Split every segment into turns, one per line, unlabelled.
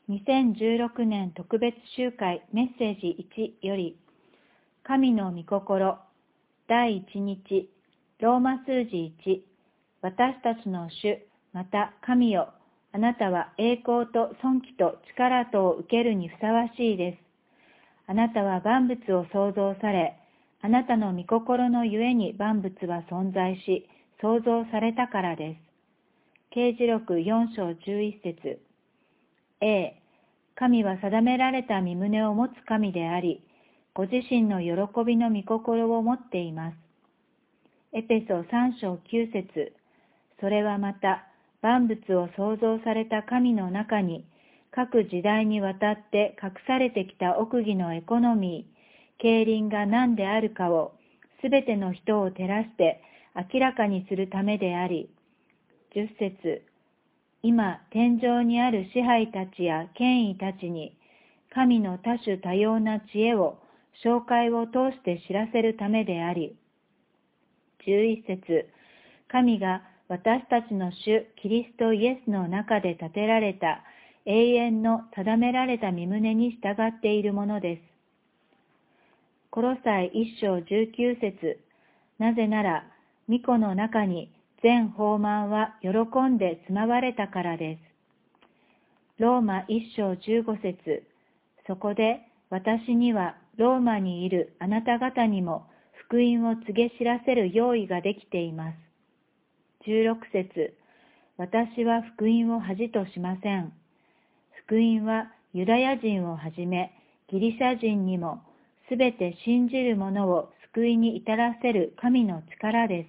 2016年特別集会メッセージ1より、神の御心、第1日、ローマ数字1、私たちの主、また神よ、あなたは栄光と尊貴と力とを受けるにふさわしいです。あなたは万物を創造され、あなたの御心のゆえに万物は存在し、創造されたからです。啓示録4章11節 A、神は定められた御胸を持つ神であり、ご自身の喜びの御心を持っています。エペソ3章9節それはまた、万物を創造された神の中に、各時代にわたって隠されてきた奥義のエコノミー、経輪が何であるかを、すべての人を照らして明らかにするためであり、10節今、天上にある支配たちや権威たちに、神の多種多様な知恵を、紹介を通して知らせるためであり、11節神が私たちの主キリストイエスの中で建てられた永遠の定められた御胸に従っているものです。コロサイ1章19節なぜなら、御子の中に全豊満は喜んで住まわれたからです。ローマ1章15節そこで私にはローマにいるあなた方にも福音を告げ知らせる用意ができています。16節私は福音を恥としません。福音はユダヤ人をはじめギリシャ人にもすべて信じる者を救いに至らせる神の力です。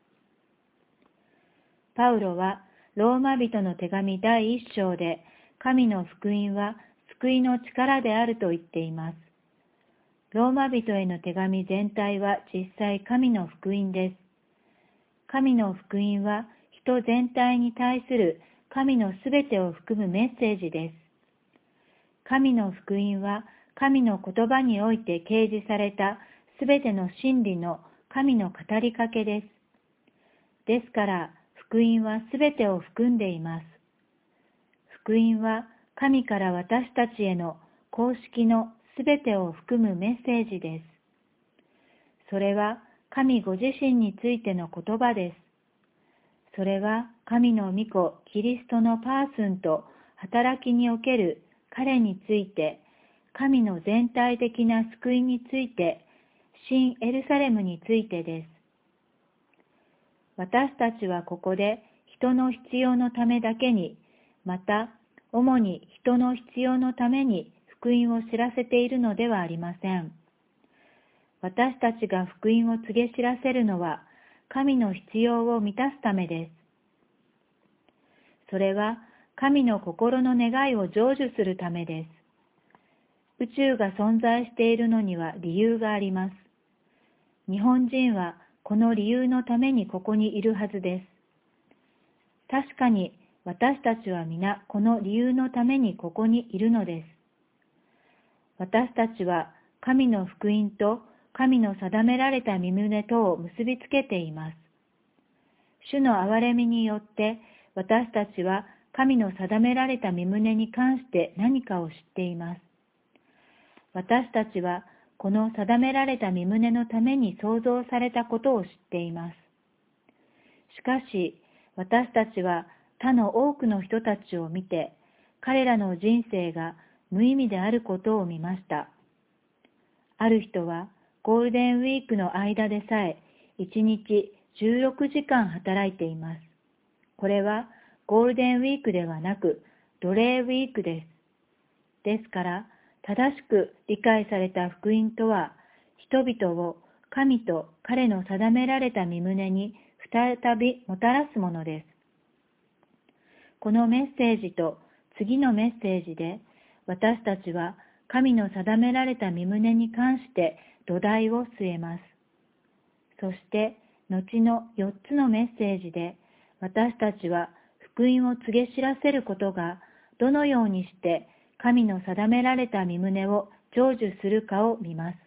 パウロはローマ人の手紙第1章で神の福音は救いの力であると言っています。ローマ人への手紙全体は実際神の福音です。神の福音は人全体に対する神のすべてを含むメッセージです。神の福音は神の言葉において掲示されたすべての真理の神の語りかけです。ですから、福音はすべてを含んでいます。福音は神から私たちへの公式のすべてを含むメッセージです。それは神ご自身についての言葉です。それは神の御子キリストのパーソンと働きにおける彼について、神の全体的な救いについて、新エルサレムについてです。私たちはここで人の必要のためだけに、また主に人の必要のために福音を知らせているのではありません。私たちが福音を告げ知らせるのは、神の必要を満たすためです。それは神の心の願いを成就するためです。宇宙が存在しているのには理由があります。日本人はこの理由のためにここにいるはずです。確かに私たちは皆この理由のためにここにいるのです。私たちは神の福音と神の定められた御胸とを結びつけています。主の憐れみによって私たちは神の定められた御胸に関して何かを知っています。私たちはこの定められた御胸のために創造されたことを知っています。しかし、私たちは他の多くの人たちを見て、彼らの人生が無意味であることを見ました。ある人はゴールデンウィークの間でさえ1日16時間働いています。これはゴールデンウィークではなく奴隷ウィークです。ですから、正しく理解された福音とは、人々を神と彼の定められた御胸に再びもたらすものです。このメッセージと次のメッセージで、私たちは神の定められた御胸に関して土台を据えます。そして、後の4つのメッセージで、私たちは福音を告げ知らせることが、どのようにして神の定められた御胸を成就するかを見ます。